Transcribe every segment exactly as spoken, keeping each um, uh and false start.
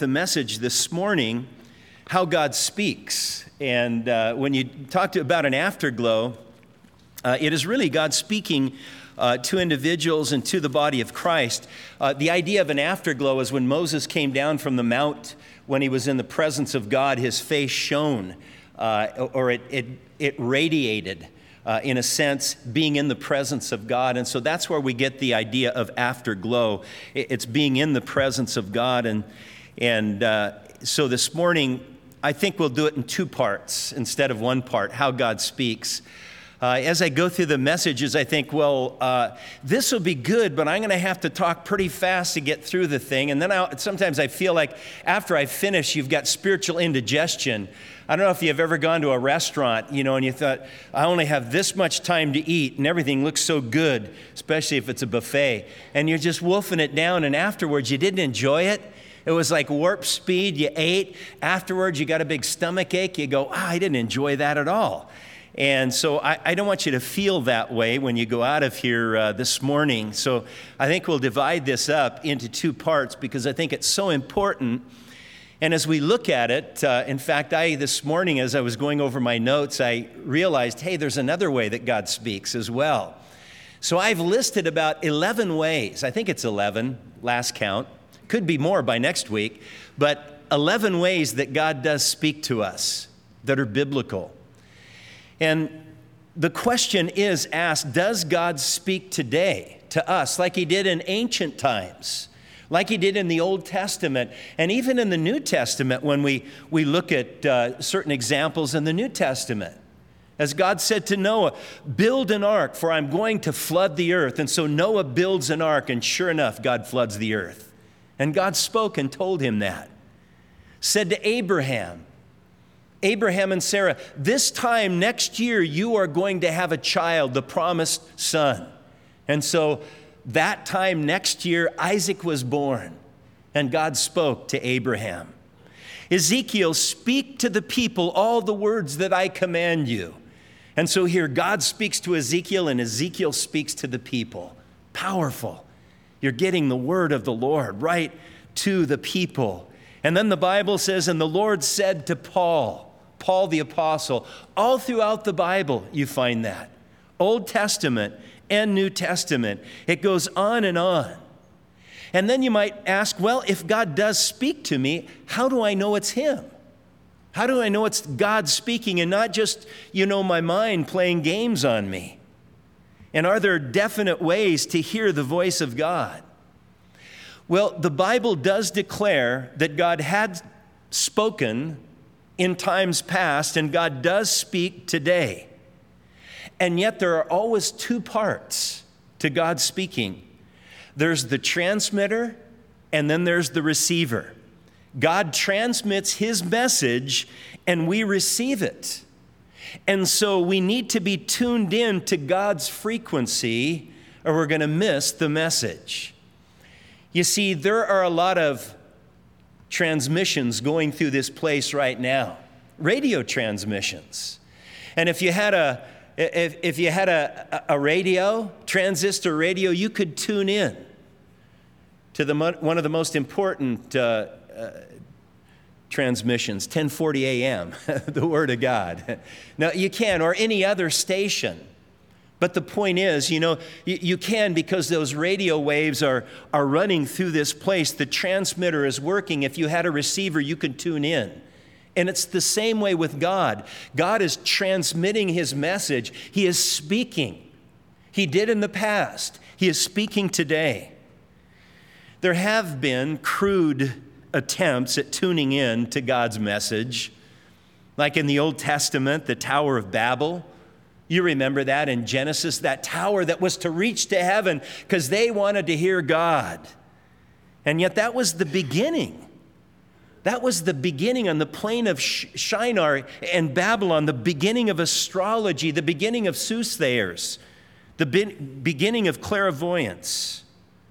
the message this morning, how God speaks. And uh, when you talk to, about an afterglow, uh, it is really God speaking uh, to individuals and to the body of Christ. Uh, the idea of an afterglow is when Moses came down from the mount, when he was in the presence of God, his face shone, uh, or it, it, it radiated. Uh, in a sense, being in the presence of God. And so that's where we get the idea of afterglow. It's being in the presence of God. And, and uh, so this morning, I think we'll do it in two parts instead of one part, how God speaks. Uh, as I go through the messages, I think, well, uh, this will be good, but I'm going to have to talk pretty fast to get through the thing. And then I, sometimes I feel like after I finish, you've got spiritual indigestion. I don't know if you've ever gone to a restaurant, you know, and you thought, I only have this much time to eat, and everything looks so good, especially if it's a buffet. And you're just wolfing it down, and afterwards you didn't enjoy it. It was like warp speed. You ate. Afterwards, you got a big stomach ache. You go, ah, I didn't enjoy that at all. And so I, I don't want you to feel that way when you go out of here uh, this morning. So I think we'll divide this up into two parts because I think it's so important. And as we look at it, uh, in fact, I this morning, as I was going over my notes, I realized, hey, there's another way that God speaks as well. So I've listed about eleven ways. I think it's eleven, last count. Could be more by next week. But eleven ways that God does speak to us that are biblical. And the question is asked, does God speak today to us like he did in ancient times? Like he did in the Old Testament, and even in the New Testament when we, we look at uh, certain examples in the New Testament. As God said to Noah, build an ark, for I'm going to flood the earth. And so Noah builds an ark, and sure enough, God floods the earth. And God spoke and told him that. Said to Abraham, Abraham and Sarah, this time next year you are going to have a child, the promised son. And so that time next year, Isaac was born, and God spoke to Abraham. Ezekiel, speak to the people all the words that I command you. And so here God speaks to Ezekiel, and Ezekiel speaks to the people. Powerful. You're getting the word of the Lord right to the people. And then the Bible says, and the Lord said to Paul, Paul the apostle, all throughout the Bible you find that. Old Testament and New Testament. It goes on and on. And then you might ask, well, if God does speak to me, how do I know it's him? How do I know it's God speaking and not just, you know, my mind playing games on me? And are there definite ways to hear the voice of God? Well, the Bible does declare that God had spoken in times past, and God does speak today. And yet there are always two parts to God speaking. There's the transmitter, and then there's the receiver. God transmits his message, and we receive it. And so we need to be tuned in to God's frequency, or we're going to miss the message. You see, there are a lot of transmissions going through this place right now, radio transmissions. And if you had a if, if you had a, a radio, transistor radio, you could tune in to the one of the most important uh, uh, transmissions, ten forty A M, the Word of God. Now, you can, or any other station. But the point is, you know, you, you can because those radio waves are, are running through this place. The transmitter is working. If you had a receiver, you could tune in. And it's the same way with God. God is transmitting his message. He is speaking. He did in the past. He is speaking today. There have been crude attempts at tuning in to God's message, like in the Old Testament, the Tower of Babel. You remember that in Genesis, that tower that was to reach to heaven because they wanted to hear God. And yet that was the beginning. That was the beginning on the plain of Shinar and Babylon, the beginning of astrology, the beginning of soothsayers, the be- beginning of clairvoyance.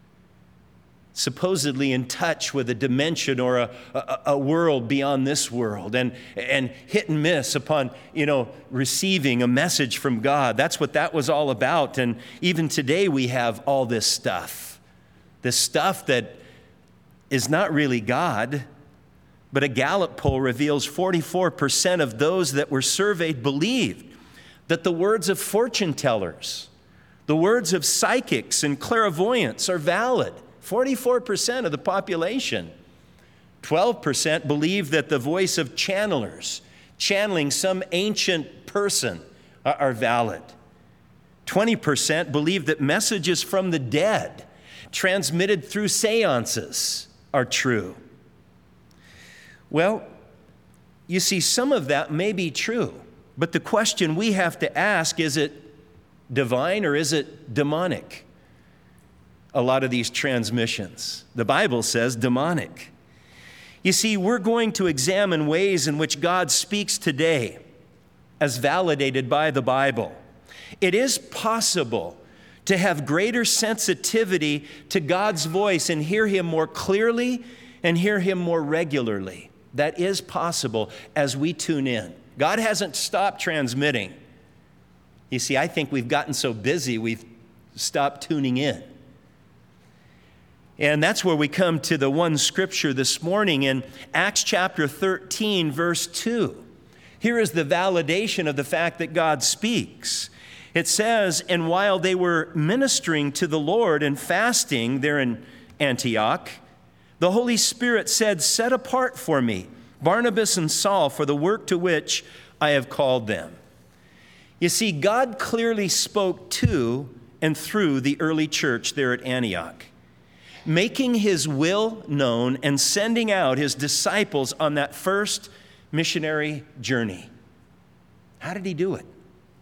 Supposedly in touch with a dimension or a, a, a world beyond this world, and, and hit and miss upon, you know, receiving a message from God. That's what that was all about. And even today we have all this stuff, this stuff that is not really God. But a Gallup poll reveals forty-four percent of those that were surveyed believed that the words of fortune tellers, the words of psychics and clairvoyants are valid. forty-four percent of the population. twelve percent believe that the voice of channelers, channeling some ancient person, are, are valid. twenty percent believe that messages from the dead, transmitted through seances, are true. Well, you see, some of that may be true, but the question we have to ask, is it divine or is it demonic? A lot of these transmissions, the Bible says demonic. You see, we're going to examine ways in which God speaks today as validated by the Bible. It is possible to have greater sensitivity to God's voice and hear Him more clearly and hear Him more regularly. That is possible as we tune in. God hasn't stopped transmitting. You see, I think we've gotten so busy we've stopped tuning in. And that's where we come to the one scripture this morning in Acts chapter thirteen, verse two. Here is the validation of the fact that God speaks. It says, "And while they were ministering to the Lord and fasting there in Antioch, the Holy Spirit said, 'Set apart for me Barnabas and Saul for the work to which I have called them.'" You see, God clearly spoke to and through the early church there at Antioch, making His will known and sending out His disciples on that first missionary journey. How did He do it?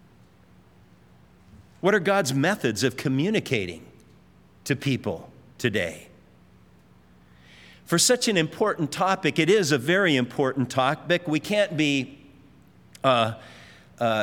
What are God's methods of communicating to people today? For such an important topic, it is a very important topic. We can't be, uh, uh,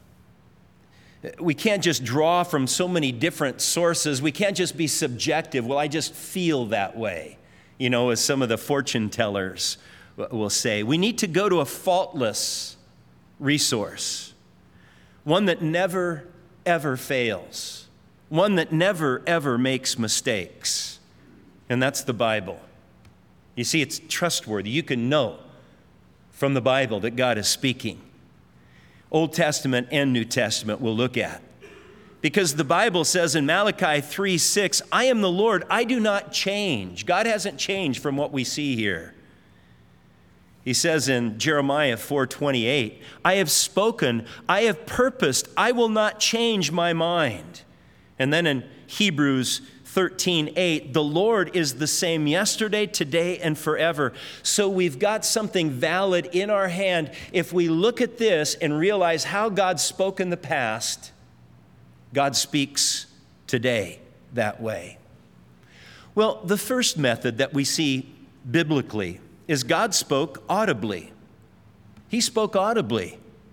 we can't just draw from so many different sources. We can't just be subjective. Well, I just feel that way, you know, as some of the fortune tellers will say. We need to go to a faultless resource, one that never, ever fails, one that never, ever makes mistakes, and that's the Bible. You see, it's trustworthy. You can know from the Bible that God is speaking. Old Testament and New Testament we'll look at. Because the Bible says in Malachi three six, "I am the Lord, I do not change." God hasn't changed from what we see here. He says in Jeremiah four twenty-eight, "I have spoken, I have purposed, I will not change my mind." And then in Hebrews thirteen eight, "The Lord is the same yesterday, today, and forever." So we've got something valid in our hand. If we look at this and realize how God spoke in the past, God speaks today that way. Well, the first method that we see biblically is God spoke audibly. He spoke audibly.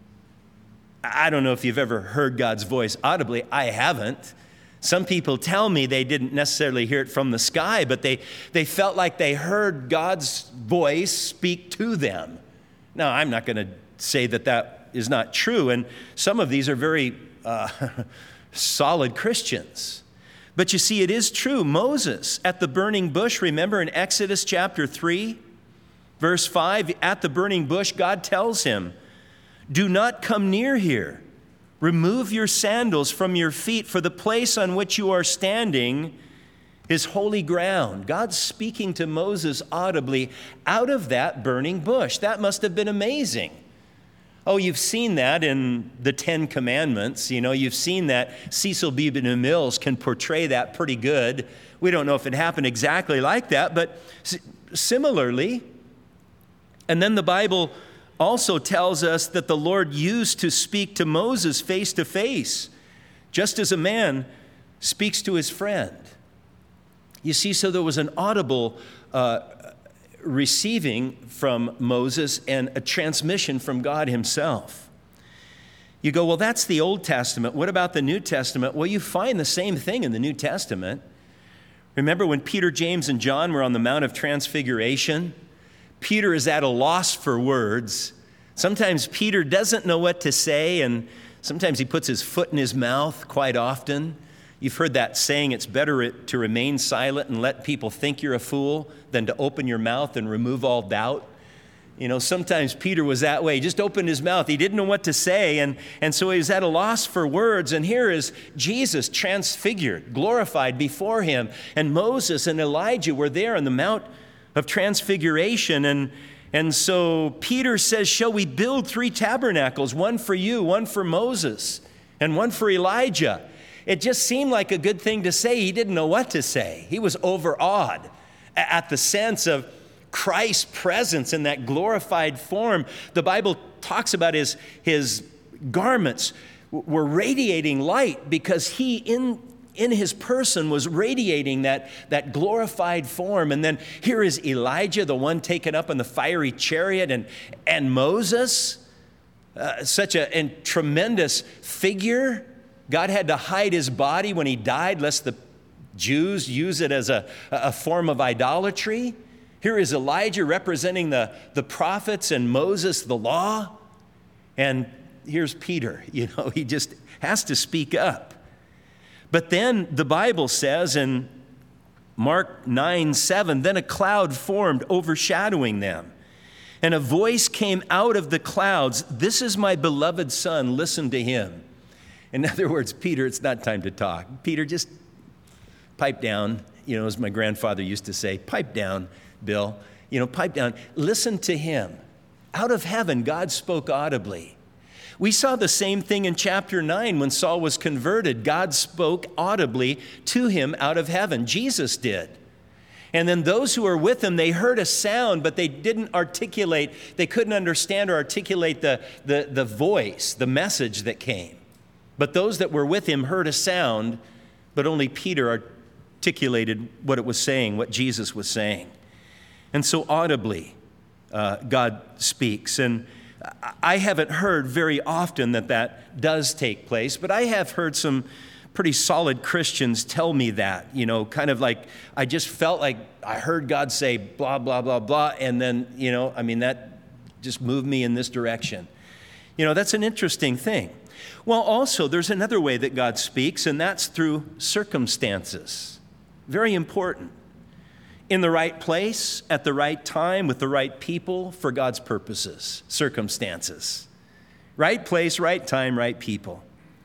I don't know if you've ever heard God's voice audibly. I haven't. Some people tell me they didn't necessarily hear it from the sky, but they, they felt like they heard God's voice speak to them. Now, I'm not going to say that that is not true, and some of these are very uh, solid Christians. But you see, it is true. Moses at the burning bush, remember in Exodus chapter three, verse five, at the burning bush, God tells him, "Do not come near here. Remove your sandals from your feet, for the place on which you are standing is holy ground." God's speaking to Moses audibly out of that burning bush. That must have been amazing. Oh, you've seen that in the Ten Commandments. You know, you've seen that. Cecil B. DeMille can portray that pretty good. We don't know if it happened exactly like that, but similarly. And then the Bible also tells us that the Lord used to speak to Moses face to face, just as a man speaks to his friend. You see, so there was an audible uh, receiving from Moses and a transmission from God Himself. You go, well, that's the Old Testament. What about the New Testament? Well, you find the same thing in the New Testament. Remember when Peter, James, and John were on the Mount of Transfiguration? Peter is at a loss for words. Sometimes Peter doesn't know what to say, and sometimes he puts his foot in his mouth quite often. You've heard that saying, it's better to remain silent and let people think you're a fool than to open your mouth and remove all doubt. You know, sometimes Peter was that way. He just opened his mouth. He didn't know what to say, and, and so he was at a loss for words. And here is Jesus transfigured, glorified before him. And Moses and Elijah were there on the Mount of Transfiguration. And, and so Peter says, shall we build three tabernacles, one for you, one for Moses, and one for Elijah? It just seemed like a good thing to say. He didn't know what to say. He was overawed at the sense of Christ's presence in that glorified form. The Bible talks about his, his garments were radiating light because he in, in his person was radiating that, that glorified form. And then here is Elijah, the one taken up in the fiery chariot, and, and Moses, uh, such a and tremendous figure. God had to hide his body when he died, lest the Jews use it as a, a form of idolatry. Here is Elijah representing the, the prophets and Moses, the law. And here's Peter. You know, he just has to speak up. But then the Bible says in Mark nine seven, then a cloud formed overshadowing them. And a voice came out of the clouds, this is my beloved son, listen to him. In other words, Peter, it's not time to talk. Peter, just pipe down. You know, as my grandfather used to say, pipe down, Bill. You know, pipe down. Listen to him. Out of heaven, God spoke audibly. We saw the same thing in chapter nine when Saul was converted. God spoke audibly to him out of heaven. Jesus did. And then those who were with him, they heard a sound, but they didn't articulate. They couldn't understand or articulate the, the, the voice, the message that came. But those that were with him heard a sound, but only Peter articulated what it was saying, what Jesus was saying. And so audibly, uh, God speaks. And I haven't heard very often that that does take place, but I have heard some pretty solid Christians tell me that, you know, kind of like, I just felt like I heard God say blah, blah, blah, blah, and then, you know, I mean, that just moved me in this direction. You know, that's an interesting thing. Well, also, there's another way that God speaks, and that's through circumstances. Very important. In the right place, at the right time, with the right people, for God's purposes. Circumstances. Right place, right time, right people.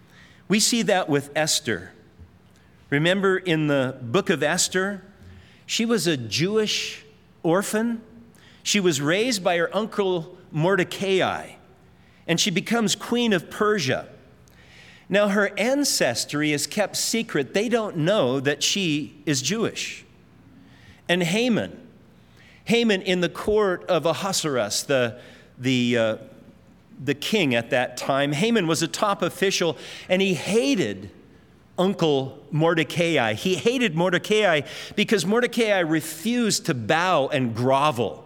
We see that with Esther. Remember in the book of Esther, she was a Jewish orphan. She was raised by her uncle Mordecai, and she becomes queen of Persia. Now, her ancestry is kept secret. They don't know that she is Jewish. And Haman, Haman in the court of Ahasuerus, the, the, uh, the king at that time, Haman was a top official, and he hated Uncle Mordecai. He hated Mordecai because Mordecai refused to bow and grovel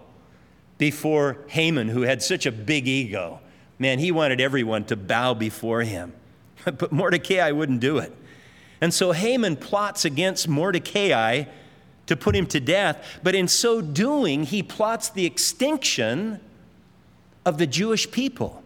before Haman, who had such a big ego. Man, he wanted everyone to bow before him. But Mordecai wouldn't do it. And so Haman plots against Mordecai to put him to death. But in so doing, he plots the extinction of the Jewish people.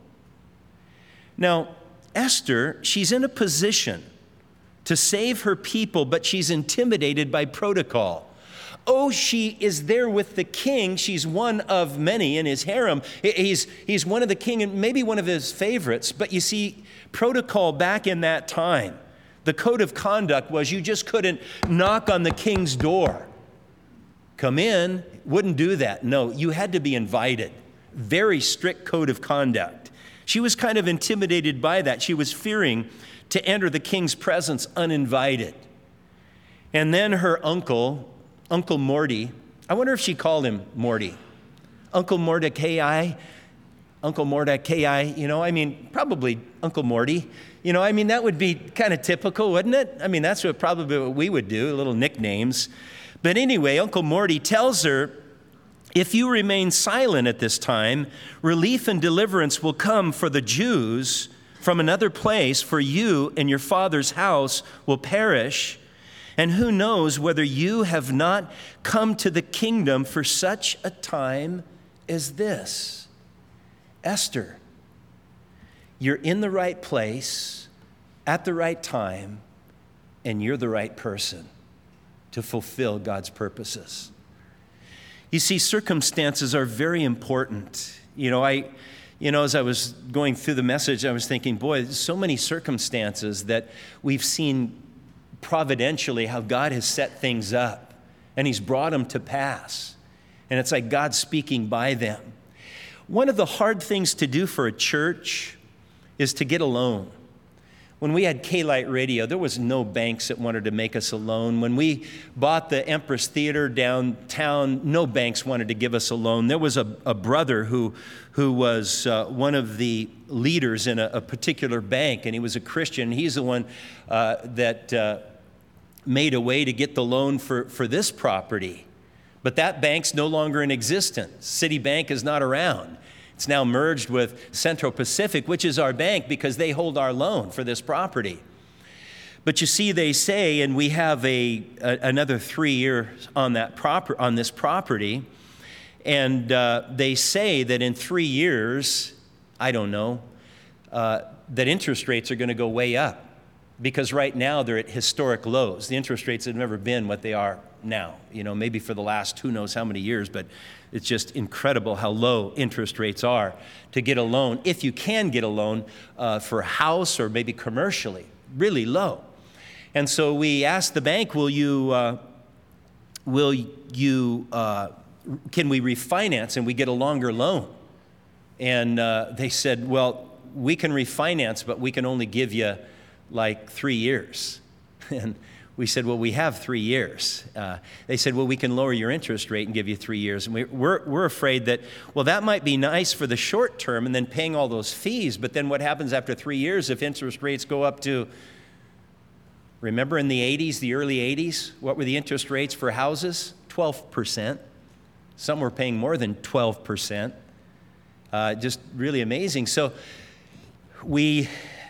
Now, Esther, she's in a position to save her people, but she's intimidated by protocol. Oh, she is there with the king. She's one of many in his harem. He's, he's one of the king and maybe one of his favorites. But you see, protocol back in that time, the code of conduct was you just couldn't knock on the king's door. Come in, wouldn't do that. No, you had to be invited. Very strict code of conduct. She was kind of intimidated by that. She was fearing to enter the king's presence uninvited. And then her uncle, Uncle Morty, I wonder if she called him Morty. Uncle Mordecai, Uncle Mordecai, you know, I mean, probably Uncle Morty. You know, I mean, that would be kind of typical, wouldn't it? I mean, that's what probably what we would do, little nicknames. But anyway, Uncle Morty tells her, if you remain silent at this time, relief and deliverance will come for the Jews from another place, for you and your father's house will perish. And who knows whether you have not come to the kingdom for such a time as this. Esther, you're in the right place at the right time, and you're the right person to fulfill God's purposes. You see, circumstances are very important. You know, I, you know, as I was going through the message, I was thinking, boy, there's so many circumstances that we've seen providentially how God has set things up and He's brought them to pass. And it's like God speaking by them. One of the hard things to do for a church is to get a loan. When we had K-Lite Radio, there was no banks that wanted to make us a loan. When we bought the Empress Theater downtown, no banks wanted to give us a loan. There was a, a brother who, who was uh, one of the leaders in a, a particular bank, and he was a Christian. He's the one uh, that uh, made a way to get the loan for, for this property. But that bank's no longer in existence. Citibank is not around. It's now merged with Central Pacific, which is our bank because they hold our loan for this property. But you see, they say, and we have a, a another three years on that proper on this property, and uh, they say that in three years, I don't know, uh, that interest rates are going to go way up because right now they're at historic lows. The interest rates have never been what they are now. You know, maybe for the last who knows how many years, but it's just incredible how low interest rates are to get a loan, if you can get a loan uh, for a house or maybe commercially, really low. And so we asked the bank, will you, uh, will you, uh, can we refinance and we get a longer loan? And uh, they said, well, we can refinance, but we can only give you like three years. And we said, well, we have three years. Uh, they said, well, we can lower your interest rate and give you three years. And we, we're, we're afraid that, well, that might be nice for the short term and then paying all those fees. But then what happens after three years if interest rates go up to, remember in the eighties, the early eighties, what were the interest rates for houses? twelve percent. Some were paying more than twelve percent. Uh, just really amazing. So we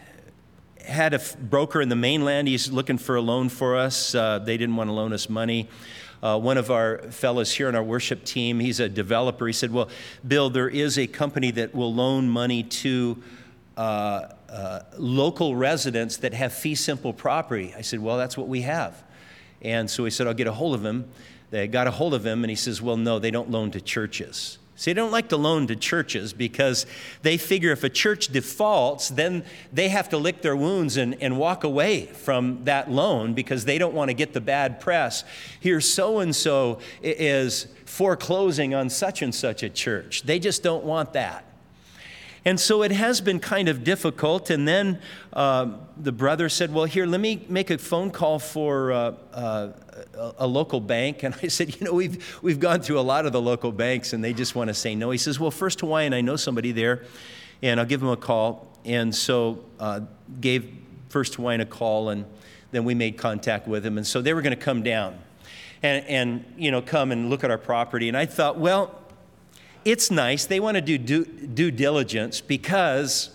had a broker in the mainland. He's looking for a loan for us. Uh, they didn't want to loan us money. Uh, one of our fellows here on our worship team, he's a developer. He said, well, Bill, there is a company that will loan money to uh, uh, local residents that have fee simple property. I said, well, that's what we have. And so he said, I'll get a hold of him. They got a hold of him, and he says, well, no, they don't loan to churches. See, they don't like to loan to churches because they figure if a church defaults, then they have to lick their wounds and, and walk away from that loan because they don't want to get the bad press. Here, so-and-so is foreclosing on such and such a church. They just don't want that. And so it has been kind of difficult. And then um, the brother said, well, here, let me make a phone call for uh, uh, a, a local bank. And I said, you know, we've, we've gone through a lot of the local banks, and they just want to say no. He says, well, First Hawaiian, I know somebody there, and I'll give him a call. And so uh, gave First Hawaiian a call, and then we made contact with him. And so they were going to come down and, and, you know, come and look at our property. And I thought, well, it's nice. They want to do due, due diligence because,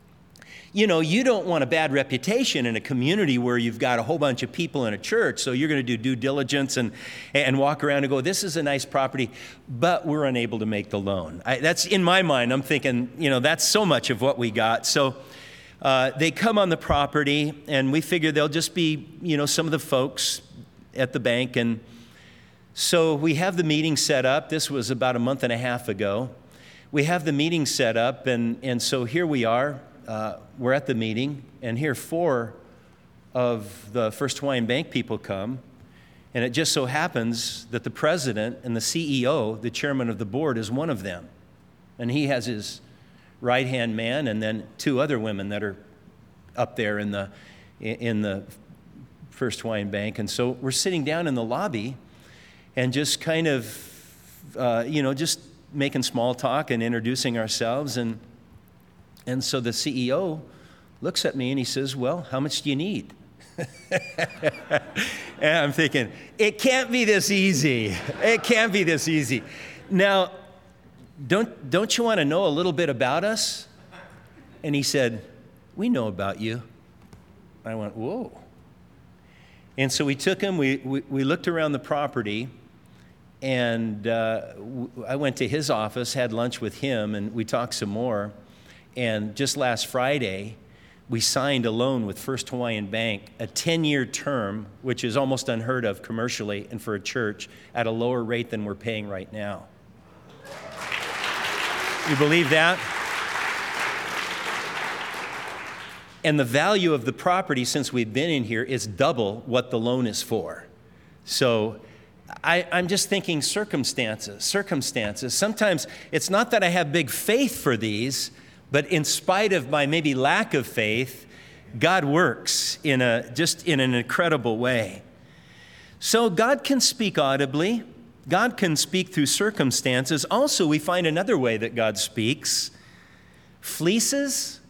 you know, you don't want a bad reputation in a community where you've got a whole bunch of people in a church. So you're going to do due diligence and, and walk around and go, this is a nice property, but we're unable to make the loan. I, that's in my mind. I'm thinking, you know, that's so much of what we got. So uh, they come on the property, and we figure they'll just be, you know, some of the folks at the bank. And so we have the meeting set up. This was about a month and a half ago. We have the meeting set up, and, and so here we are. Uh, we're at the meeting, and here four of the First Hawaiian Bank people come, and it just so happens that the president and the C E O, the chairman of the board, is one of them. And he has his right-hand man and then two other women that are up there in the, in the First Hawaiian Bank. And so we're sitting down in the lobby, and just kind of, uh, you know, just making small talk and introducing ourselves. And and so the C E O looks at me and he says, well, how much do you need? And I'm thinking, it can't be this easy. It can't be this easy. Now, don't, don't you want to know a little bit about us? And he said, we know about you. I went, whoa. And so we took him, we, we, we looked around the property, and uh, I went to his office, had lunch with him, and we talked some more. And just last Friday, we signed a loan with First Hawaiian Bank, a ten-year term, which is almost unheard of commercially and for a church, at a lower rate than we're paying right now. You believe that? And the value of the property since we've been in here is double what the loan is for. So I, I'm just thinking circumstances, circumstances. Sometimes it's not that I have big faith for these, but in spite of my maybe lack of faith, God works in a just in an incredible way. So God can speak audibly. God can speak through circumstances. Also, we find another way that God speaks. Fleeces,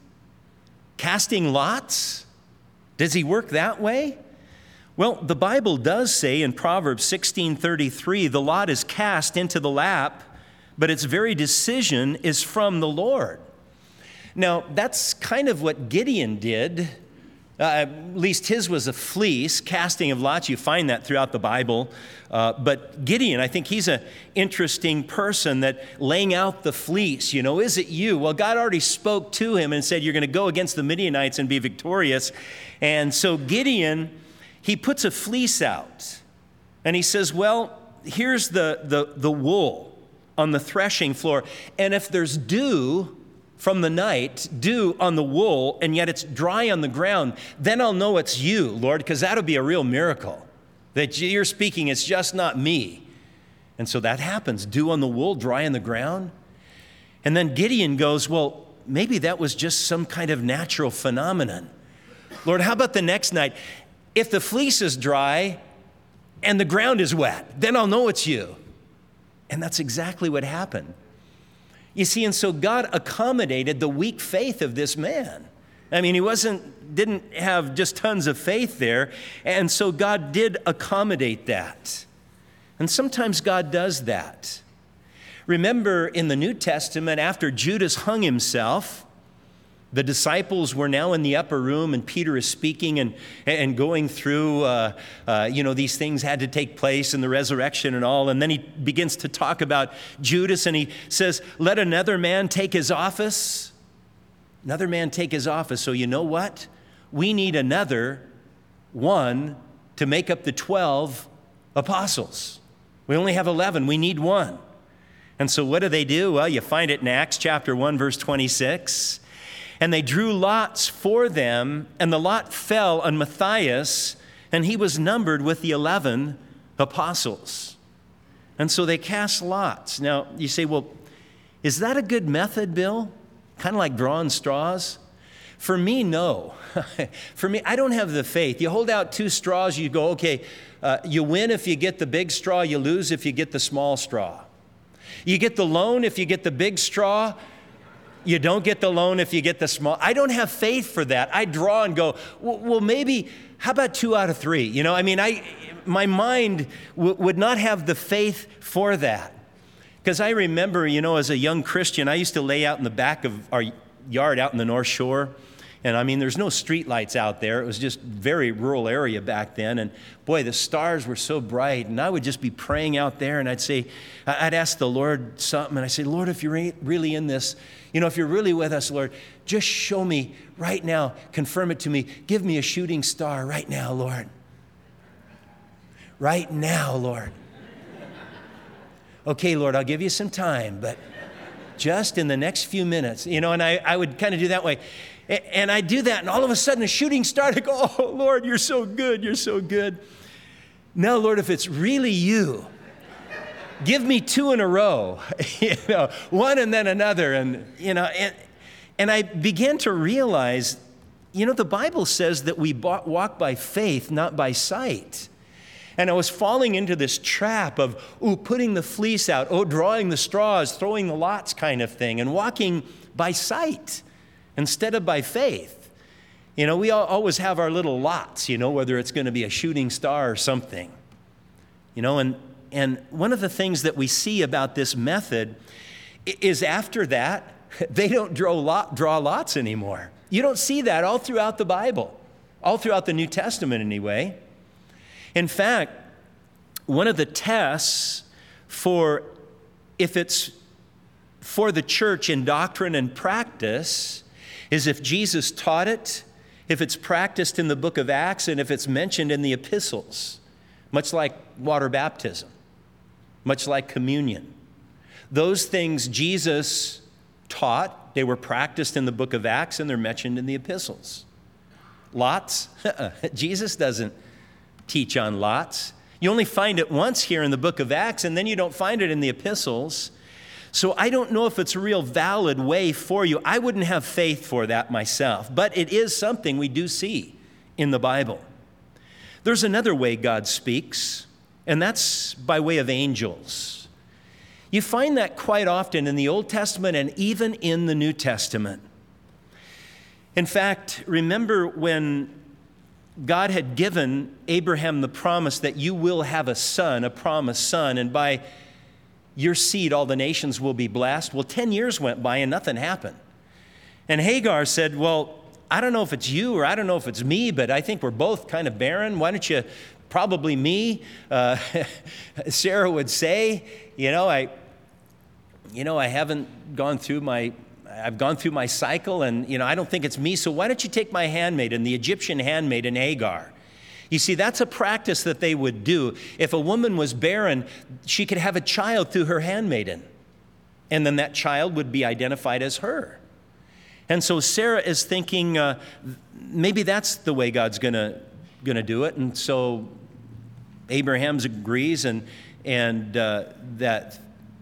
casting lots. Does he work that way? Well, the Bible does say in Proverbs sixteen thirty-three, the lot is cast into the lap, but its very decision is from the Lord. Now, that's kind of what Gideon did. Uh, at least his was a fleece, casting of lots. You find that throughout the Bible. Uh, but Gideon, I think he's an interesting person that laying out the fleece, you know, is it you? Well, God already spoke to him and said, you're going to go against the Midianites and be victorious. And so Gideon, he puts a fleece out. And he says, well, here's the, the, the wool on the threshing floor. And if there's dew from the night, dew on the wool, and yet it's dry on the ground, then I'll know it's you, Lord, because that'll be a real miracle. That you're speaking, it's just not me. And so that happens, dew on the wool, dry on the ground. And then Gideon goes, well, maybe that was just some kind of natural phenomenon. Lord, how about the next night? If the fleece is dry and the ground is wet, then I'll know it's you. And that's exactly what happened. You see, and so God accommodated the weak faith of this man. I mean, he wasn't, didn't have just tons of faith there. And so God did accommodate that. And sometimes God does that. Remember in the New Testament, after Judas hung himself, the disciples were now in the upper room, and Peter is speaking and, and going through, uh, uh, you know, these things had to take place and the resurrection and all. And then he begins to talk about Judas, and he says, let another man take his office. Another man take his office. So you know what? We need another one to make up the twelve apostles. We only have eleven. We need one. And so what do they do? Well, you find it in Acts chapter one, verse twenty-six. And they drew lots for them, and the lot fell on Matthias, and he was numbered with the eleven apostles. And so they cast lots. Now, you say, well, is that a good method, Bill? Kind of like drawing straws? For me, no. For me, I don't have the faith. You hold out two straws, you go, okay, uh, you win if you get the big straw, you lose if you get the small straw. You get the loan if you get the big straw. You don't get the loan if you get the small. I don't have faith for that. I draw and go, well, well maybe, how about two out of three? You know, I mean, I, my mind w- would not have the faith for that. Because I remember, you know, as a young Christian, I used to lay out in the back of our yard out in the North Shore. And I mean, there's no street lights out there. It was just very rural area back then. And boy, the stars were so bright. And I would just be praying out there. And I'd say, I'd ask the Lord something. And I say, Lord, if you're really in this, you know, if you're really with us, Lord, just show me right now. Confirm it to me. Give me a shooting star right now, Lord. Right now, Lord. Okay, Lord, I'll give you some time, but just in the next few minutes, you know, and I, I would kind of do that way. And I do that, and all of a sudden a shooting star, I go, oh, Lord, you're so good, you're so good. Now, Lord, if it's really you, give me two in a row, you know, one and then another. And, you know, and, and I began to realize, you know, the Bible says that we walk by faith, not by sight. And I was falling into this trap of, ooh, putting the fleece out, oh, drawing the straws, throwing the lots kind of thing, and walking by sight instead of by faith. You know, we all always have our little lots, you know, whether it's going to be a shooting star or something. You know, and, and one of the things that we see about this method is after that, they don't draw, lot, draw lots anymore. You don't see that all throughout the Bible, all throughout the New Testament anyway. In fact, one of the tests for if it's for the church in doctrine and practice is if Jesus taught it if it's practiced in the book of Acts, and if it's mentioned in the epistles, much like water baptism, much like communion. Those things Jesus taught, they were practiced in the book of Acts, and they're mentioned in the epistles. Lots? Jesus doesn't teach on lots. You only find it once here in the book of Acts, and then you don't find it in the epistles. So I don't know if it's a real valid way for you. I wouldn't have faith for that myself, but it is something we do see in the Bible. There's another way God speaks, and that's by way of angels. You find that quite often in the Old Testament and even in the New Testament. In fact, remember when God had given Abraham the promise that you will have a son, a promised son, and by your seed all the nations will be blessed. Well, ten years went by and nothing happened. And Hagar said, well, I don't know if it's you or I don't know if it's me, but I think we're both kind of barren. Why don't you, probably me, uh, Sarah would say, you know, I, you know, I haven't gone through my I've gone through my cycle, and, you know, I don't think it's me, so why don't you take my handmaiden, the Egyptian handmaiden Hagar? You see, that's a practice that they would do. If a woman was barren, she could have a child through her handmaiden, and then that child would be identified as her. And so Sarah is thinking, uh, maybe that's the way God's gonna gonna do it, and so Abraham agrees, and and uh, that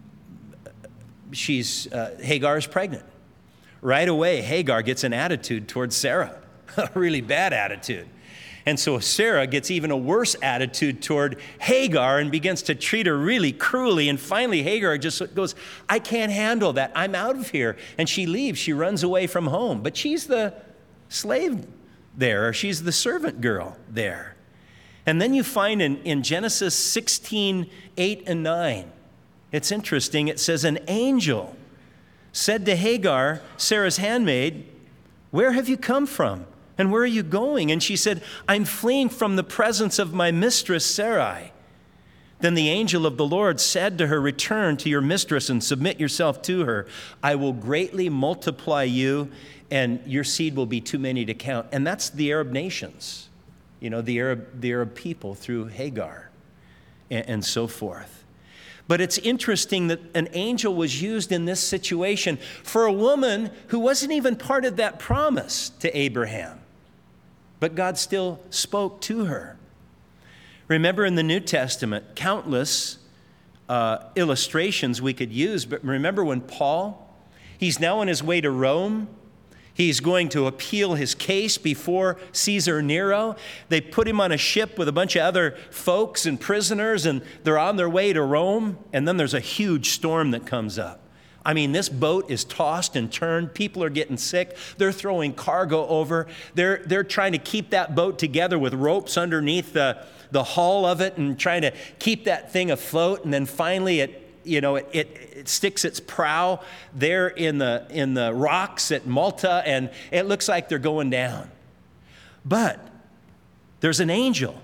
she's uh, Hagar is pregnant. Right away, Hagar gets an attitude towards Sarah, a really bad attitude. And so Sarah gets even a worse attitude toward Hagar and begins to treat her really cruelly. And finally, Hagar just goes, I can't handle that. I'm out of here. And she leaves. She runs away from home. But she's the slave there, or she's the servant girl there. And then you find in, in Genesis sixteen, eight and nine, it's interesting. It says, an angel said to Hagar, Sarah's handmaid, where have you come from? And where are you going? And she said, I'm fleeing from the presence of my mistress Sarai. Then the angel of the Lord said to her, return to your mistress and submit yourself to her. I will greatly multiply you, and your seed will be too many to count. And that's the Arab nations, you know, the Arab, the Arab people through Hagar and, and so forth. But it's interesting that an angel was used in this situation for a woman who wasn't even part of that promise to Abraham. But God still spoke to her. Remember in the New Testament, countless uh, illustrations we could use. But remember when Paul, he's now on his way to Rome. He's going to appeal his case before Caesar Nero. They put him on a ship with a bunch of other folks and prisoners, and they're on their way to Rome. And then there's a huge storm that comes up. I mean, this boat is tossed and turned. People are getting sick. They're throwing cargo over. They're, they're trying to keep that boat together with ropes underneath the, the hull of it and trying to keep that thing afloat. And then finally it You know, it, it, it sticks its prow there in the, in the rocks at Malta, and it looks like they're going down. But there's an angel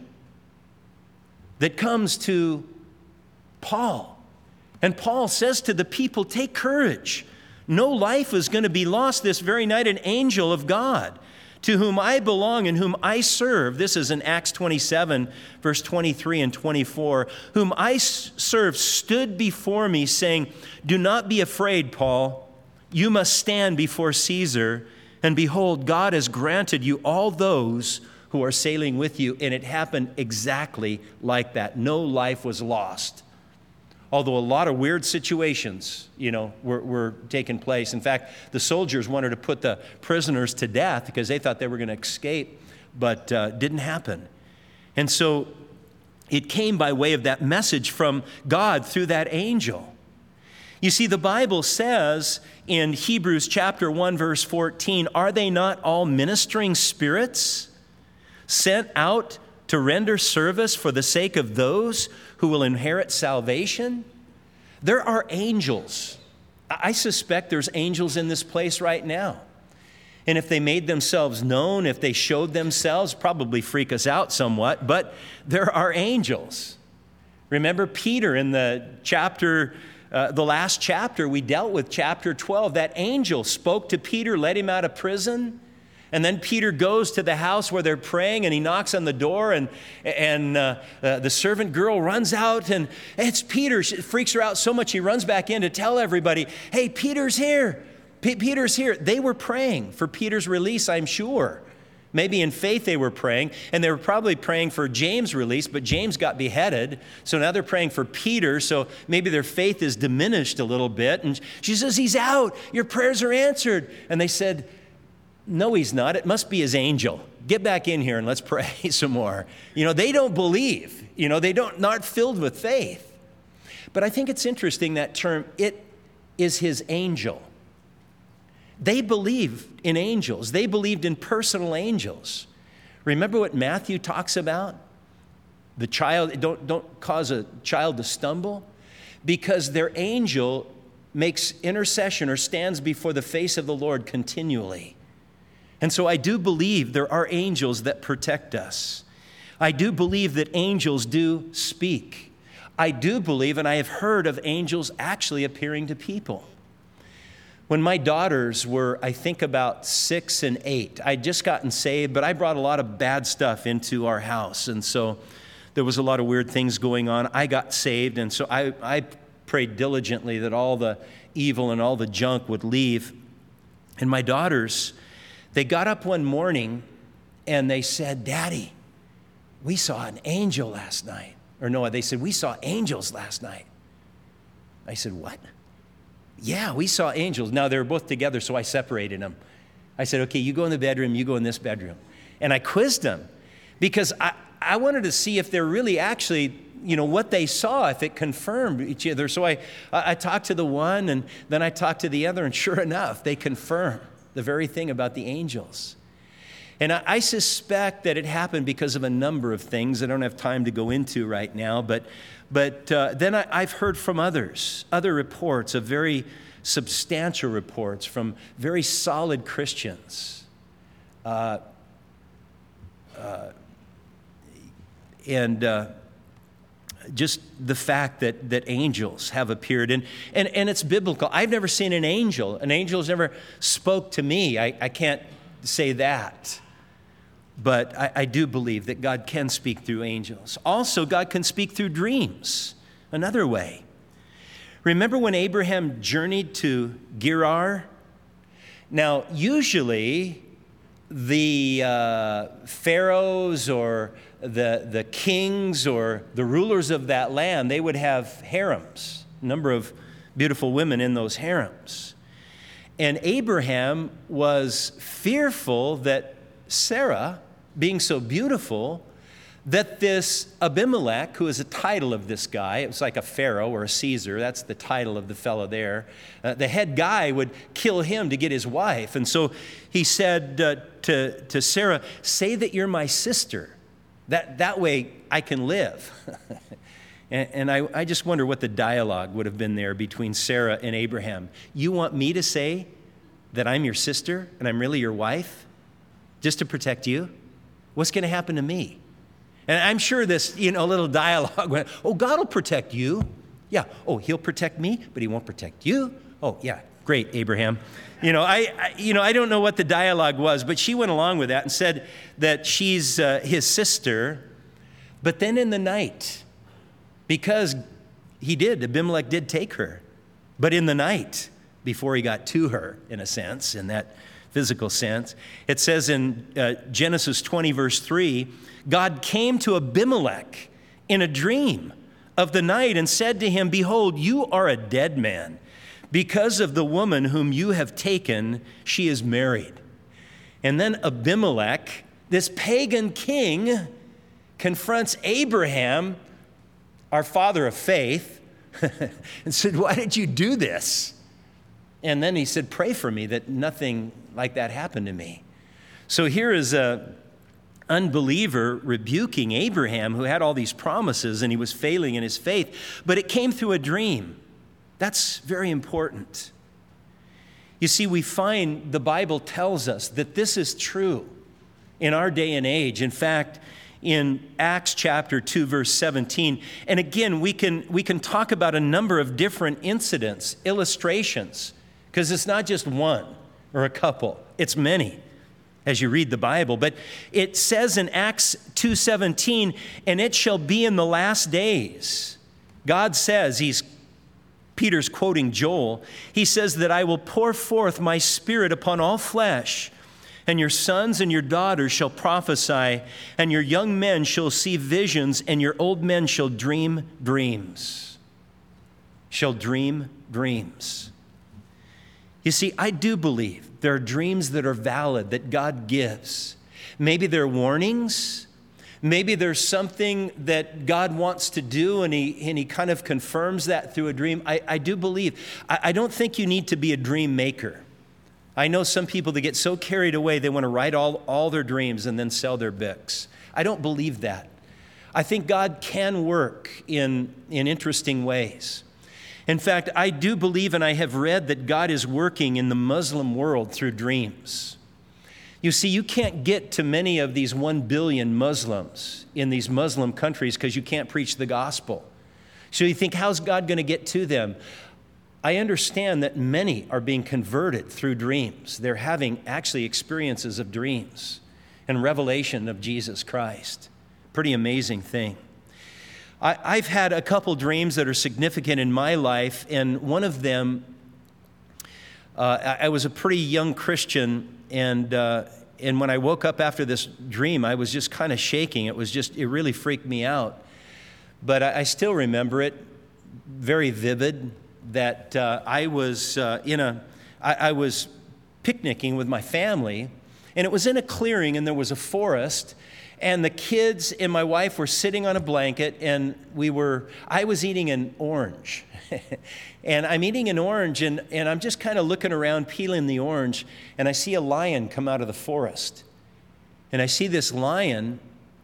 that comes to Paul. And Paul says to the people, take courage. No life is going to be lost this very night. An angel of God, to whom I belong and whom I serve, this is in Acts twenty-seven, verse twenty-three and twenty-four, whom I serve stood before me saying, do not be afraid, Paul. You must stand before Caesar. And behold, God has granted you all those who are sailing with you. And it happened exactly like that. No life was lost. Although a lot of weird situations, you know, were, were taking place. In fact, the soldiers wanted to put the prisoners to death because they thought they were going to escape, but uh, didn't happen. And so it came by way of that message from God through that angel. You see, the Bible says in Hebrews chapter one, verse fourteen, are they not all ministering spirits sent out to render service for the sake of those who will inherit salvation? There are angels. I suspect there's angels in this place right now. And if they made themselves known, if they showed themselves, probably freak us out somewhat, but there are angels. Remember Peter in the chapter, uh, the last chapter we dealt with, chapter twelve, that angel spoke to Peter, let him out of prison. And then Peter goes to the house where they're praying, and he knocks on the door, and, and uh, uh, the servant girl runs out, and it's Peter. It freaks her out so much he runs back in to tell everybody, hey, Peter's here. P- Peter's here. They were praying for Peter's release, I'm sure. Maybe in faith they were praying, and they were probably praying for James' release, but James got beheaded, so now they're praying for Peter, so maybe their faith is diminished a little bit. And she says, he's out. Your prayers are answered. And they said, no, he's not. It must be his angel. Get back in here and let's pray some more. You know, they don't believe. You know, they don't, not filled with faith. But I think it's interesting, that term, it is his angel. They believed in angels. They believed in personal angels. Remember what Matthew talks about? The child, don't, don't cause a child to stumble, because their angel makes intercession or stands before the face of the Lord continually. And so I do believe there are angels that protect us. I do believe that angels do speak. I do believe, and I have heard of angels actually appearing to people. When my daughters were, I think, about six and eight, I'd just gotten saved, but I brought a lot of bad stuff into our house. And so there was a lot of weird things going on. I got saved, and so I, I prayed diligently that all the evil and all the junk would leave. And my daughters, they got up one morning and they said, Daddy, we saw an angel last night. Or no, they said, we saw angels last night. I said, what? Yeah, we saw angels. Now, they were both together, so I separated them. I said, okay, you go in the bedroom, you go in this bedroom. And I quizzed them because I, I wanted to see if they're really actually, you know, what they saw, if it confirmed each other. So I, I talked to the one, and then I talked to the other, and sure enough, they confirmed the very thing about the angels. And I, I suspect that it happened because of a number of things I don't have time to go into right now, but But uh, then I, I've heard from others, other reports of very substantial reports from very solid Christians. Uh, uh, and uh, just the fact that, that angels have appeared. And, and, and it's biblical. I've never seen an angel. An angel has never spoke to me. I, I can't say that. But I, I do believe that God can speak through angels. Also, God can speak through dreams, another way. Remember when Abraham journeyed to Gerar? Now, usually the uh, pharaohs or the, the kings or the rulers of that land, they would have harems, a number of beautiful women in those harems. And Abraham was fearful that Sarah, being so beautiful, that this Abimelech, who is a title of this guy, it was like a pharaoh or a Caesar, that's the title of the fellow there, uh, the head guy would kill him to get his wife. And so he said uh, to, to Sarah, say that you're my sister. That, that way I can live. and and I, I just wonder what the dialogue would have been there between Sarah and Abraham. You want me to say that I'm your sister and I'm really your wife? Just to protect you? What's going to happen to me? And I'm sure this, you know, little dialogue went, oh, God will protect you. Yeah. Oh, he'll protect me, but he won't protect you. Oh, yeah. Great, Abraham. You know, I, I you know, I don't know what the dialogue was, but she went along with that and said that she's uh, his sister. But then in the night, because he did, Abimelech did take her. But in the night, before he got to her, in a sense, in that physical sense. It says in uh, Genesis twenty, verse three, God came to Abimelech in a dream of the night and said to him, behold, you are a dead man. Because of the woman whom you have taken, she is married. And then Abimelech, this pagan king, confronts Abraham, our father of faith, and said, why did you do this? And then he said, pray for me that nothing like that happened to me. So here is a unbeliever rebuking Abraham, who had all these promises and he was failing in his faith, but it came through a dream. That's very important. You see, we find the Bible tells us that this is true in our day and age. In fact, in Acts chapter two, verse seventeen, and again, we can, we can talk about a number of different incidents, illustrations, because it's not just one or a couple, it's many. as you read the Bible. But it says in Acts two seventeen, and it shall be in the last days. God says, he's Peter's quoting Joel, he says that I will pour forth my Spirit upon all flesh, and your sons and your daughters shall prophesy, and your young men shall see visions, and your old men shall dream dreams. Shall dream dreams. You see, I do believe there are dreams that are valid that God gives. Maybe they're warnings. Maybe there's something that God wants to do, and he, and he kind of confirms that through a dream. I, I do believe. I, I don't think you need to be a dream maker. I know some people that get so carried away, they want to write all, all their dreams and then sell their books. I don't believe that. I think God can work in, in interesting ways. In fact, I do believe, and I have read, that God is working in the Muslim world through dreams. You see, you can't get to many of these one billion Muslims in these Muslim countries because you can't preach the gospel. So you think, how's God going to get to them? I understand that many are being converted through dreams. They're having actually experiences of dreams and revelation of Jesus Christ. Pretty amazing thing. I, I've had a couple dreams that are significant in my life, and one of them, uh, I, I was a pretty young Christian, and uh, and when I woke up after this dream, I was just kind of shaking. It was just, it really freaked me out. But I, I still remember it, very vivid, that uh, I was uh, in a, I, I was picnicking with my family, and it was in a clearing, and there was a forest, and the kids and my wife were sitting on a blanket, and we were, I was eating an orange. And I'm eating an orange, and, and I'm just kind of looking around, peeling the orange, and I see a lion come out of the forest. And I see this lion,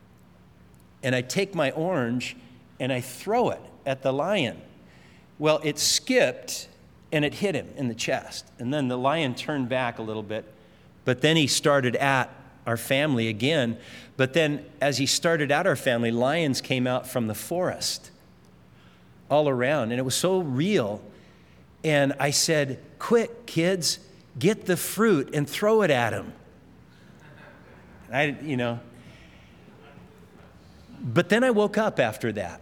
and I take my orange, and I throw it at the lion. Well, it skipped, and it hit him in the chest. And then the lion turned back a little bit, but then he started at our family again. But then as he started at our family, lions came out from the forest all around, and it was so real. And I said, quick, kids, get the fruit and throw it at him. I, you know. But then I woke up after that.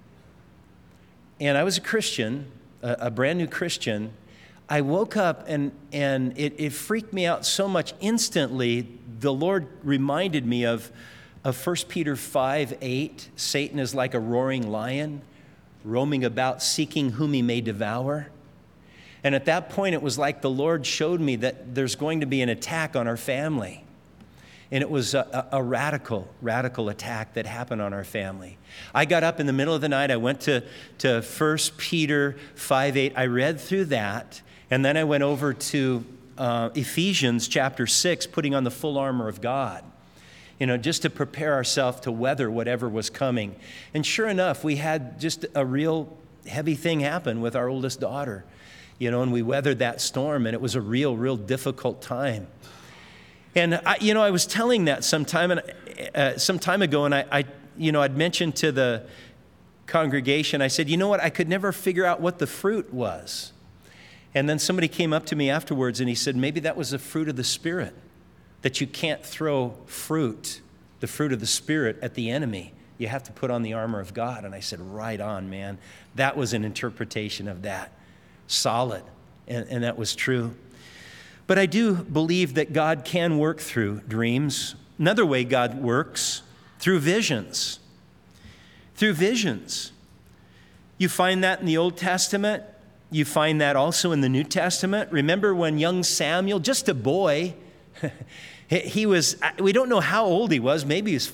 And I was a Christian, a, a brand new Christian. I woke up, and, and it, it freaked me out so much. Instantly, the Lord reminded me of, of First Peter five eight. Satan is like a roaring lion, roaming about, seeking whom he may devour. And at that point, it was like the Lord showed me that there's going to be an attack on our family. And it was a, a radical, radical attack that happened on our family. I got up in the middle of the night. I went to, to First Peter five eight. I read through that. And then I went over to uh, Ephesians chapter six, putting on the full armor of God. You know, just to prepare ourselves to weather whatever was coming. And sure enough, we had just a real heavy thing happen with our oldest daughter. You know, and we weathered that storm, and it was a real, real difficult time. And, I, you know, I was telling that sometime, and, uh, some time ago, and I, I, you know, I'd mentioned to the congregation, I said, you know what, I could never figure out what the fruit was. And then somebody came up to me afterwards, and he said, maybe that was the fruit of the Spirit, that you can't throw fruit, the fruit of the Spirit, at the enemy. You have to put on the armor of God. And I said, right on, man. That was an interpretation of that. Solid. And, and that was true. But I do believe that God can work through dreams. Another way God works, through visions. Through visions. You find that in the Old Testament. You find that also in the New Testament. Remember when young Samuel, just a boy, he was, we don't know how old he was. Maybe he was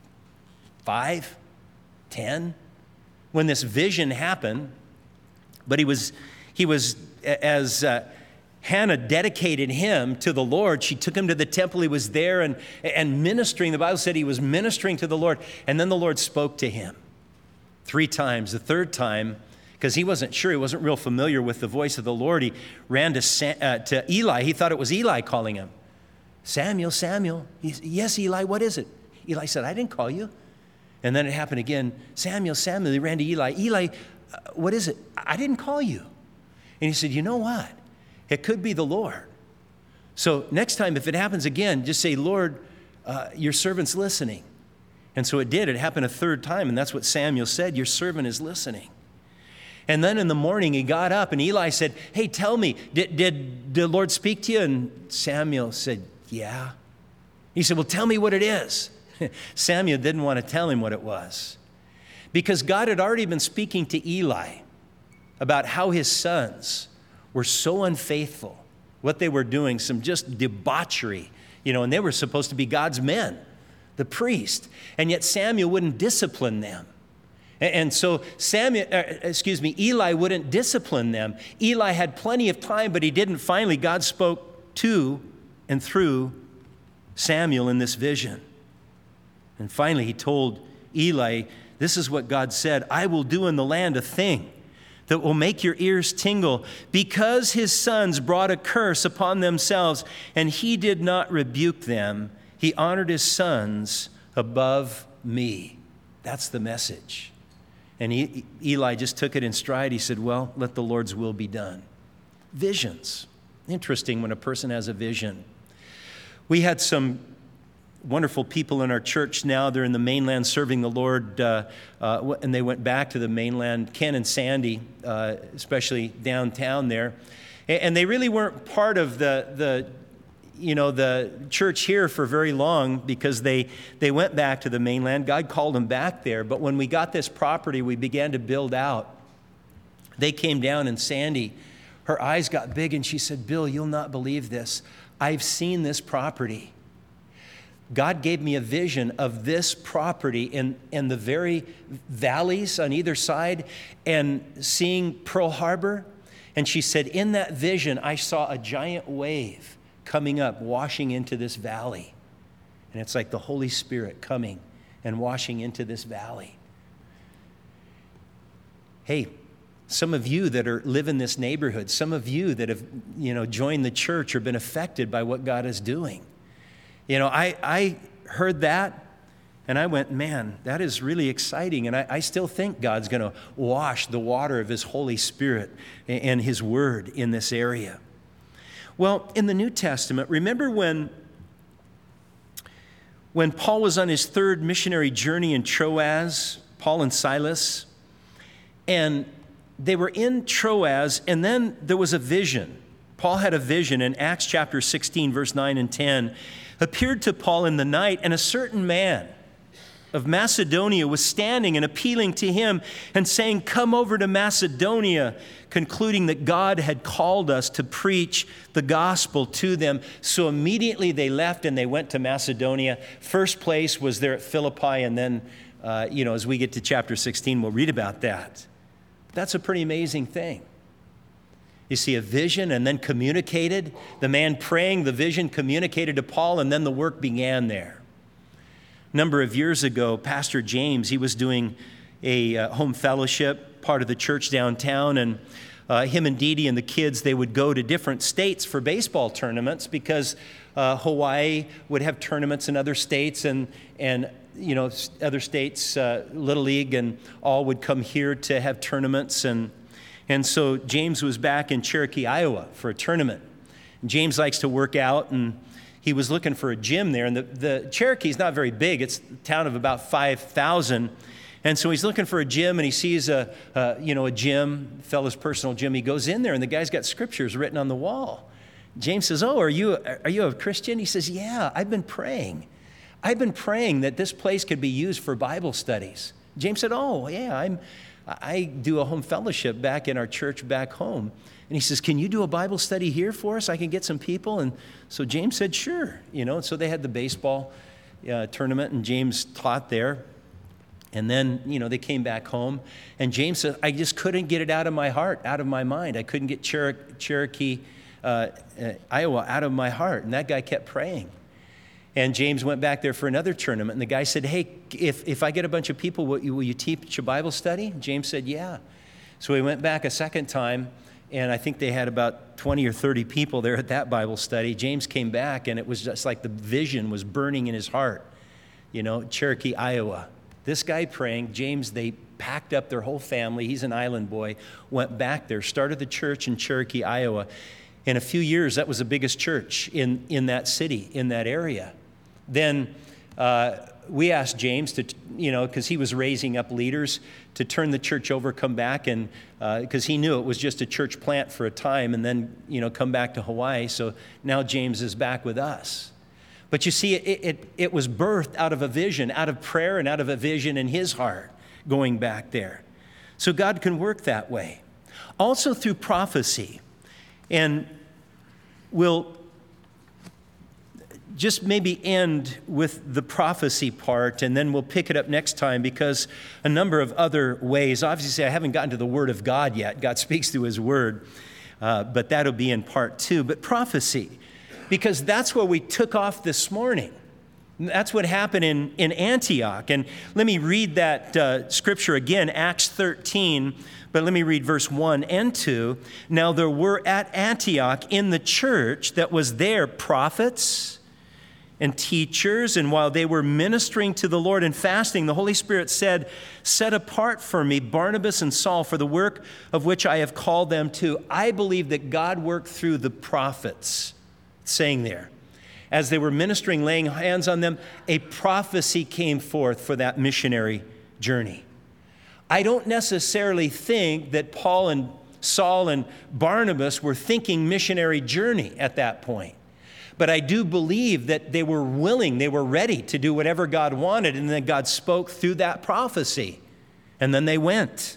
five, ten, when this vision happened. But he was, he was as... Uh, Hannah dedicated him to the Lord. She took him to the temple. He was there and, and ministering. The Bible said he was ministering to the Lord. And then the Lord spoke to him three times. The third time, because he wasn't sure, he wasn't real familiar with the voice of the Lord, he ran to, uh, to Eli. He thought it was Eli calling him. Samuel, Samuel. He said, yes, Eli, what is it? Eli said, I didn't call you. And then it happened again. Samuel, Samuel. He ran to Eli. Eli, uh, what is it? I didn't call you. And he said, you know what? It could be the Lord. So next time, if it happens again, just say, Lord, uh, your servant's listening. And so it did. It happened a third time, and that's what Samuel said, your servant is listening. And then in the morning, he got up, and Eli said, hey, tell me, did, did the Lord speak to you? And Samuel said, yeah. He said, well, tell me what it is. Samuel didn't want to tell him what it was, because God had already been speaking to Eli about how his sons were so unfaithful, what they were doing, some just debauchery, you know, and they were supposed to be God's men, the priest, and yet Samuel wouldn't discipline them. And so Samuel, uh, excuse me, Eli wouldn't discipline them. Eli had plenty of time, but he didn't. Finally, God spoke to and through Samuel in this vision. And finally, he told Eli, this is what God said, I will do in the land a thing that will make your ears tingle, because his sons brought a curse upon themselves, and he did not rebuke them. He honored his sons above me. That's the message. And he, Eli just took it in stride. He said, well, let the Lord's will be done. Visions. Interesting when a person has a vision. We had some wonderful people in our church now. They're in the mainland serving the Lord, uh, uh, and they went back to the mainland. Ken and Sandy, uh, especially downtown there. And, and they really weren't part of the, the you know, the church here for very long, because they, they went back to the mainland. God called them back there. But when we got this property, we began to build out. They came down, and Sandy, her eyes got big, and she said, Bill, you'll not believe this. I've seen this property. God gave me a vision of this property in, in the very valleys on either side, and seeing Pearl Harbor. And she said, in that vision, I saw a giant wave coming up, washing into this valley. And it's like the Holy Spirit coming and washing into this valley. Hey, some of you that are live in this neighborhood, some of you that have, you know, joined the church or been affected by what God is doing. You know, I, I heard that, and I went, man, that is really exciting. And I, I still think God's going to wash the water of his Holy Spirit and his word in this area. Well, in the New Testament, remember when, when Paul was on his third missionary journey in Troas, Paul and Silas, and they were in Troas, and then there was a vision. Paul had a vision in Acts chapter sixteen, verse nine and ten, appeared to Paul in the night, and a certain man of Macedonia was standing and appealing to him and saying, come over to Macedonia, concluding that God had called us to preach the gospel to them. So immediately they left and they went to Macedonia. First place was there at Philippi, and then, uh, you know, as we get to chapter sixteen, we'll read about that. That's a pretty amazing thing. You see, a vision and then communicated. The man praying, the vision communicated to Paul, and then the work began there. A number of years ago, Pastor James, he was doing a uh, home fellowship, part of the church downtown, and uh, him and Dee Dee and the kids, they would go to different states for baseball tournaments, because uh, Hawaii would have tournaments in other states, and, and you know, other states, uh, Little League and all would come here to have tournaments. And, and so James was back in Cherokee, Iowa for a tournament. And James likes to work out, and he was looking for a gym there. And the, the Cherokee is not very big. It's a town of about five thousand. And so he's looking for a gym, and he sees a, a, you know, a gym, fellow's personal gym. He goes in there, and the guy's got scriptures written on the wall. James says, oh, are you, are you a Christian? He says, yeah, I've been praying. I've been praying that this place could be used for Bible studies. James said, oh, yeah, I'm, I do a home fellowship back in our church back home. And he says, can you do a Bible study here for us? I can get some people. And so James said, sure. You know, and so they had the baseball uh, tournament, and James taught there. And then, you know, they came back home. And James said, I just couldn't get it out of my heart, out of my mind. I couldn't get Cher- Cherokee, uh, uh, Iowa out of my heart. And that guy kept praying. And James went back there for another tournament. And the guy said, hey, if, if I get a bunch of people, will you, will you teach a Bible study? James said, yeah. So he went back a second time. And I think they had about twenty or thirty people there at that Bible study. James came back, and it was just like the vision was burning in his heart. You know, Cherokee, Iowa. This guy praying, James, they packed up their whole family. He's an island boy, went back there, started the church in Cherokee, Iowa. In a few years, that was the biggest church in, in that city, in that area. Then uh, we asked James to, you know, because he was raising up leaders, to turn the church over, come back, and because uh, he knew it was just a church plant for a time, and then, you know, come back to Hawaii. So now James is back with us. But you see, it, it, it was birthed out of a vision, out of prayer and out of a vision in his heart going back there. So God can work that way. Also through prophecy. And we'll just maybe end with the prophecy part, and then we'll pick it up next time, because a number of other ways. Obviously, I haven't gotten to the Word of God yet. God speaks through His Word, uh, but that'll be in part two. But prophecy, because that's where we took off this morning. That's what happened in, in Antioch. And let me read that uh, scripture again, Acts thirteen, but let me read verse one and two. Now there were at Antioch in the church that was there prophets and teachers, and while they were ministering to the Lord and fasting, the Holy Spirit said, set apart for me Barnabas and Saul for the work of which I have called them to. I believe that God worked through the prophets, saying there, as they were ministering, laying hands on them, a prophecy came forth for that missionary journey. I don't necessarily think that Paul and Saul and Barnabas were thinking missionary journey at that point. But I do believe that they were willing, they were ready to do whatever God wanted, and then God spoke through that prophecy. And then they went.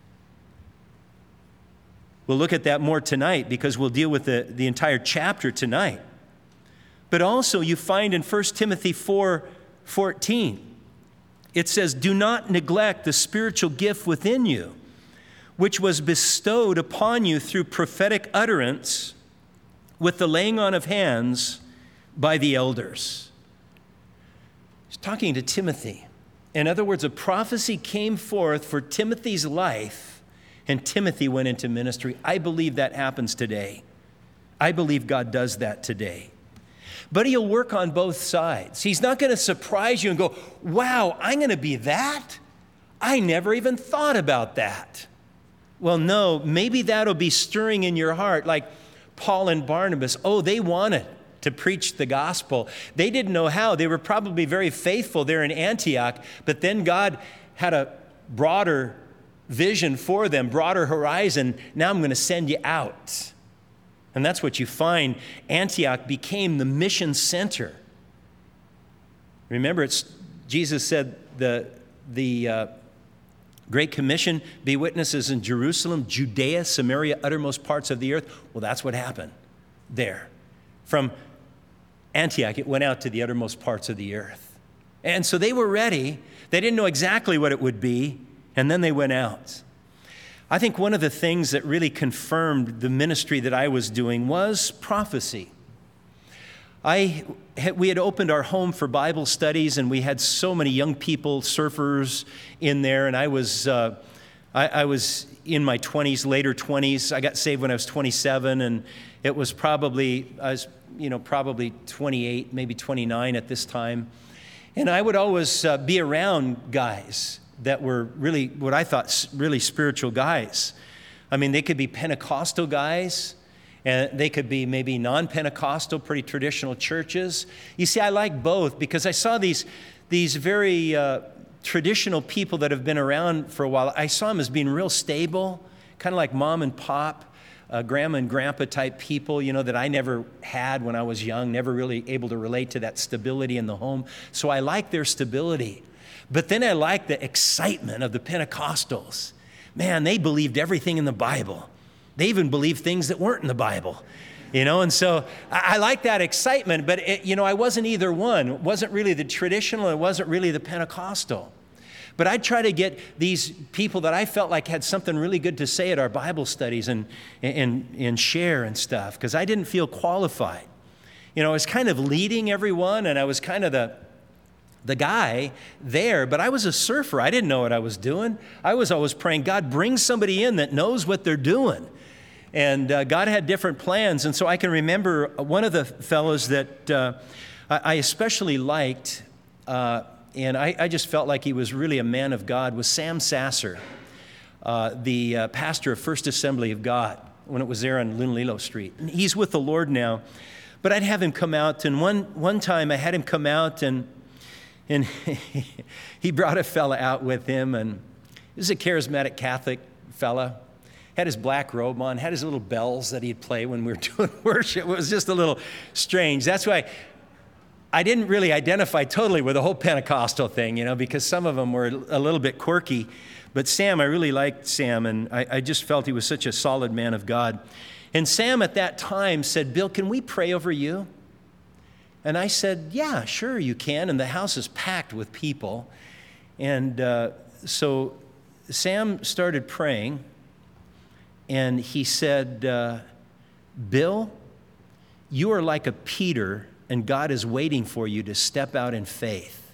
We'll look at that more tonight, because we'll deal with the, the entire chapter tonight. But also you find in First Timothy four fourteen, it says, do not neglect the spiritual gift within you, which was bestowed upon you through prophetic utterance with the laying on of hands by the elders. He's talking to Timothy. In other words, a prophecy came forth for Timothy's life, and Timothy went into ministry. I believe that happens today. I believe God does that today. But He'll work on both sides. He's not going to surprise you and go, wow, I'm going to be that? I never even thought about that. Well, no, maybe that'll be stirring in your heart, like Paul and Barnabas. Oh, they wanted to preach the gospel. They didn't know how. They were probably very faithful there in Antioch, but then God had a broader vision for them, broader horizon. Now I'm going to send you out. And that's what you find. Antioch became the mission center. Remember, it's Jesus said the, the uh, Great Commission, be witnesses in Jerusalem, Judea, Samaria, uttermost parts of the earth. Well, that's what happened there. From Antioch, it went out to the uttermost parts of the earth. And so they were ready. They didn't know exactly what it would be, and then they went out. I think one of the things that really confirmed the ministry that I was doing was prophecy. I, we had opened our home for Bible studies, and we had so many young people, surfers in there, and I was, uh, I, I was in my twenties, later twenties. I got saved when I was twenty-seven, and it was probably, I was, you know, probably twenty-eight, maybe twenty-nine at this time. And I would always uh, be around guys that were really, what I thought, really spiritual guys. I mean, they could be Pentecostal guys, and they could be maybe non-Pentecostal, pretty traditional churches. You see, I like both, because I saw these, these very uh, traditional people that have been around for a while. I saw them as being real stable, kind of like mom and pop, uh, grandma and grandpa type people, you know, that I never had when I was young, never really able to relate to that stability in the home. So I like their stability. But then I like the excitement of the Pentecostals. Man, they believed everything in the Bible. They even believed things that weren't in the Bible, you know? And so I, I like that excitement, but it, you know, I wasn't either one. It wasn't really the traditional, it wasn't really the Pentecostal. But I'd try to get these people that I felt like had something really good to say at our Bible studies and, and, and share and stuff, because I didn't feel qualified. You know, I was kind of leading everyone, and I was kind of the the guy there, but I was a surfer. I didn't know what I was doing. I was always praying, God, bring somebody in that knows what they're doing. And uh, God had different plans. And so I can remember one of the fellows that uh, I especially liked, uh, and I, I just felt like he was really a man of God, was Sam Sasser, uh, the uh, pastor of First Assembly of God. when it was there on Lunalilo Street. And he's with the Lord now. But I'd have him come out, and one, one time I had him come out, and, and he brought a fella out with him, and he was a charismatic Catholic fella. Had his black robe on, had his little bells that he'd play when we were doing worship. It was just a little strange. That's why I didn't really identify totally with the whole Pentecostal thing, you know, because some of them were a little bit quirky. But Sam, I really liked Sam, and I, I just felt he was such a solid man of God. And Sam at that time said, Bill, can we pray over you? And I said, yeah, sure you can. And the house is packed with people. And uh, so Sam started praying. And he said, uh, Bill, you are like a Peter, and God is waiting for you to step out in faith.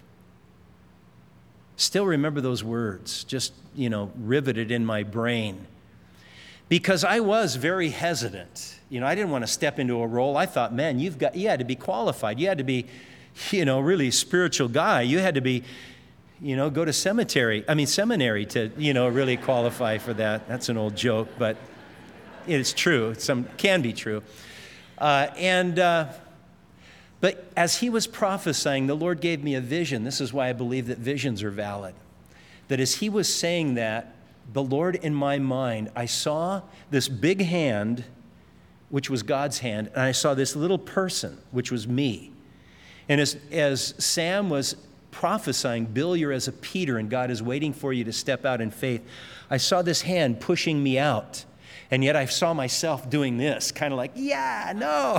Still remember those words, just, you know, riveted in my brain. Because I was very hesitant. You know, I didn't want to step into a role. I thought, man, you've got, you had to be qualified. You had to be, you know, really spiritual guy. You had to be, you know, go to cemetery, I mean seminary to, you know, really qualify for that. That's an old joke, but it's true. Some can be true. Uh, and, uh, but as he was prophesying, the Lord gave me a vision. This is why I believe that visions are valid. That as he was saying that, the Lord in my mind, I saw this big hand, which was God's hand, and I saw this little person, which was me. And as, as Sam was prophesying, Bill, you're as a Peter, and God is waiting for you to step out in faith, I saw this hand pushing me out. And yet I saw myself doing this, kind of like, yeah, no.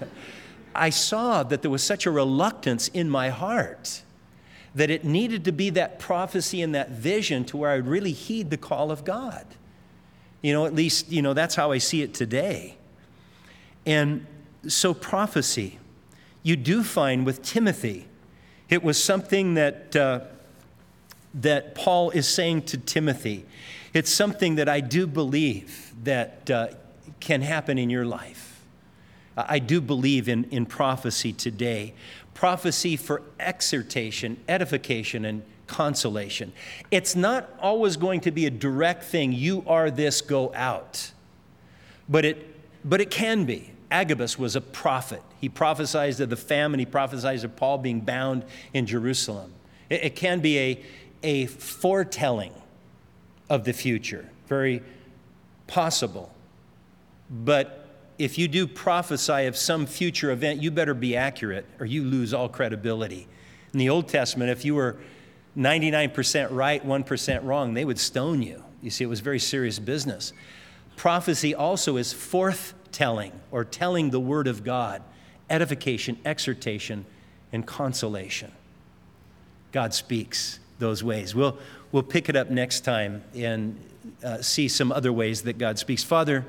I saw that there was such a reluctance in my heart that it needed to be that prophecy and that vision to where I would really heed the call of God. You know, at least, you know, that's how I see it today. And so prophecy, you do find with Timothy, it was something that, uh, that Paul is saying to Timothy. It's something that I do believe that uh, can happen in your life. I do believe in, in prophecy today. Prophecy for exhortation, edification, and consolation. It's not always going to be a direct thing, you are this, go out. But it, but it can be. Agabus was a prophet. He prophesied of the famine. He prophesied of Paul being bound in Jerusalem. It, it can be a, a foretelling of the future. Very possible. But if you do prophesy of some future event, you better be accurate or you lose all credibility. In the Old Testament, if you were ninety-nine percent right, one percent wrong, they would stone you. You see, it was very serious business. Prophecy also is forthtelling or telling the word of God, edification, exhortation, and consolation. God speaks those ways. We'll, we'll pick it up next time and uh, see some other ways that God speaks. Father,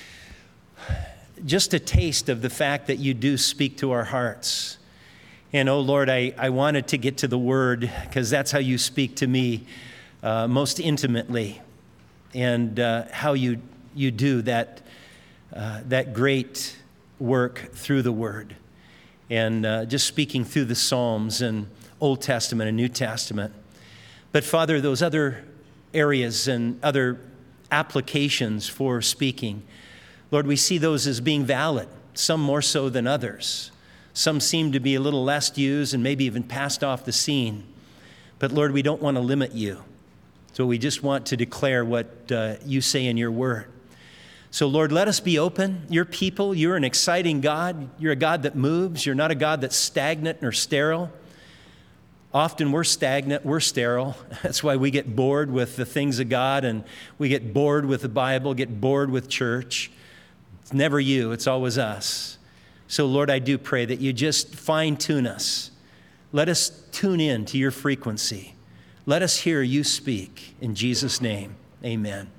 just a taste of the fact that you do speak to our hearts. And, oh, Lord, I, I wanted to get to the word because that's how you speak to me uh, most intimately, and uh, how you, you do that, uh, that great work through the word. And uh, just speaking through the Psalms and Old Testament and New Testament. But, Father, those other areas and other applications for speaking, Lord, we see those as being valid, some more so than others. Some seem to be a little less used and maybe even passed off the scene. But, Lord, we don't want to limit you. So we just want to declare what uh, you say in your word. So, Lord, let us be open. Your people, you're an exciting God. You're a God that moves. You're not a God that's stagnant or sterile. Often we're stagnant, we're sterile. That's why we get bored with the things of God, and we get bored with the Bible, get bored with church. It's never you, it's always us. So, Lord, I do pray that you just fine-tune us. Let us tune in to your frequency. Let us hear you speak. In Jesus' name, amen.